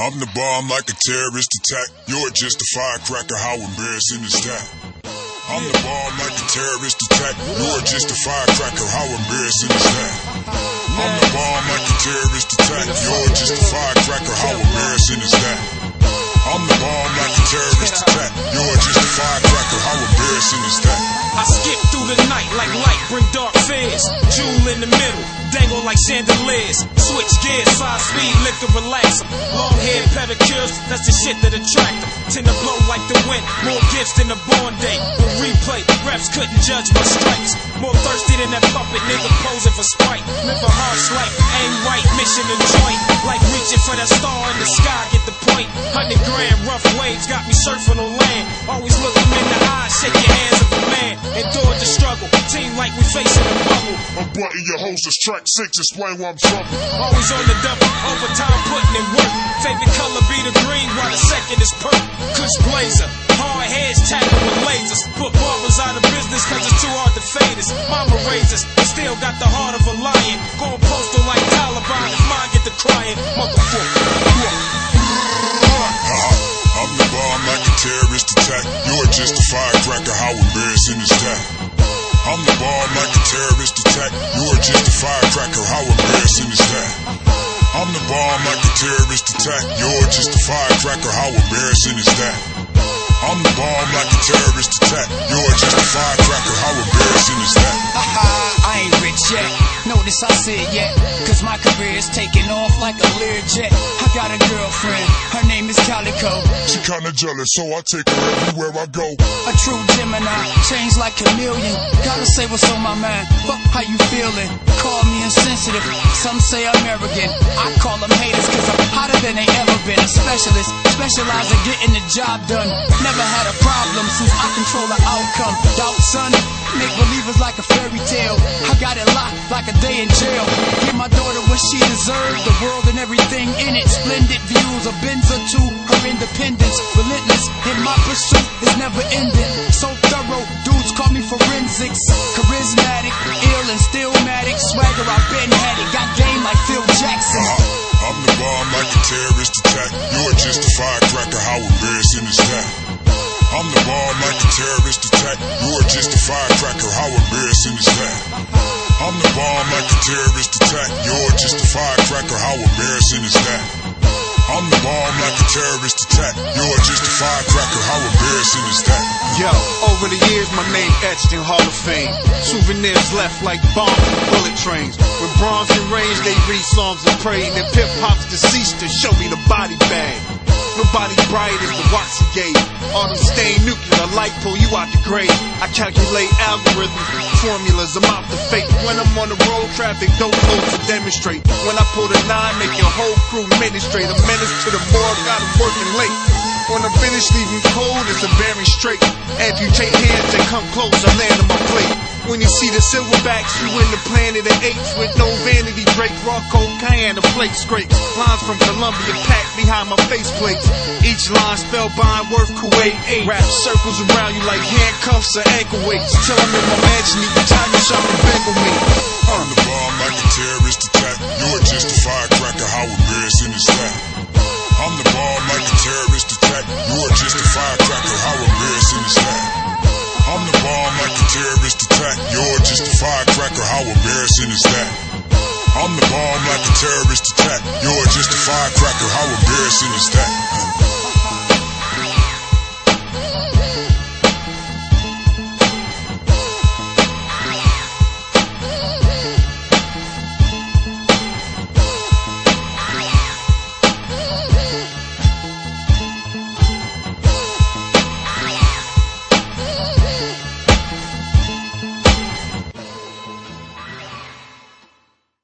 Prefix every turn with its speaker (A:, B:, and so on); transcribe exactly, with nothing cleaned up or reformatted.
A: I'm the bomb like a terrorist attack. You're just a firecracker, how embarrassing is that? I'm the bomb like a terrorist attack. You're just a firecracker, how embarrassing is that? I'm the bomb like a terrorist attack. You're just a firecracker, how embarrassing is that? I'm the bomb like a terrorist attack. You're just a firecracker, how embarrassing is that?
B: I skip through the night like light, bring dark fears. Jewel in the middle, dangle like chandeliers. Switch gears, five speed, liquor, relax 'em. Long hair, pedicures, that's the shit that attract 'em. Tend to blow like the wind, more gifts than a born day. On replay, refs couldn't judge my stripes. More thirsty than that puppet nigga posing for Sprite. Live a harsh life, aim right, mission and joint. Like reaching for that star in the sky, get the point. Hundred grand, rough waves, got me surfing on land. Always look them in the eyes, shake your hands of a man. Endure the struggle, team like we facing a bubble.
A: I'm butting your hostess, track six, explain why I'm trouble.
B: Always on the double, overtime putting in work. Favorite color be the green, while the second is purple. Kush blazer, hard heads tapping with lasers. Put barbers out of business cause it's too hard to fade us. Mama raises, but still got the heart of a lion. Going postal like Taliban if mine get the crying. Motherfucker.
A: I'm the bomb like a terrorist attack. You're just a firecracker, how embarrassing is that? I'm the bomb like a terrorist attack. You're just a firecracker, how embarrassing is that? I'm the bomb like a terrorist attack. You're just a firecracker, how embarrassing is that? I'm the bomb like a terrorist attack. You're just a firecracker, how embarrassing is that?
C: Haha, I ain't rich yet. Notice I said yet, cause my career is taking off like a Learjet. I got a girlfriend, her name is Calico.
A: She kinda jealous, so I take her everywhere I go.
C: A true Gemini, change like chameleon. Gotta say what's on my mind, fuck how you feeling. Call me insensitive, some say I'm arrogant. I call them haters cause I'm hotter than they ever been. A specialist, specialize in getting the job done. Never had a problem since I control the outcome. Doubt son, make believers like a fairy tale. I got it locked like a day in jail. Give my daughter what she deserved, the world and everything in it. Splendid views, a Benz or two, her independence. Relentless in my pursuit is never ending. So thorough, dudes call me forensics. Charismatic, ill and stillmatic. Swagger, I've been had it. Got game like Phil Jackson.
A: Uh-huh. I'm the bomb like a terrorist attack. You're just a firecracker, how embarrassing is that? I'm the bomb like a terrorist attack. You're just a firecracker, how embarrassing is that? I'm the bomb like a terrorist attack. You're just a firecracker, how embarrassing is that? I'm the bomb like a terrorist attack. You're just a firecracker, how embarrassing is that?
D: Yo, over the years my name etched in Hall of Fame. Souvenirs left like bombs and bullet trains. When Bronze and Range they read songs and prayed, and Pip Pop's deceased to show me the body bag. Nobody bright as the watch he gave. All them stained nuclear light pull you out the grave. I calculate algorithms, formulas, I'm out the fake. When I'm on the road, traffic don't close to demonstrate. When I pull the nine, make your whole crew ministrate. A menace to the morgue, got 'em working late. When I'm finished leaving cold, it's a bearing straight. Amputate hands and come close, I land on my plate. When you see the silverbacks, you in the planet of apes with no vanity draped, raw cocaine, the plate scrapes. Lines from Columbia packed behind my faceplates. Each line spellbind worth Kuwait eight. Wrap circles around you like handcuffs or ankle weights. Till I'm in my mansion, you can time your shop and beg with me.
A: I'm the bomb like a terrorist attack. You're just a firecracker, how embarrassing is that? I'm the bomb like a terrorist attack. You're just a firecracker, how embarrassing is that? I'm the bomb like a terrorist attack. You're just a firecracker, how embarrassing is that? I'm the bomb like a terrorist attack. You're just a firecracker, how embarrassing is that?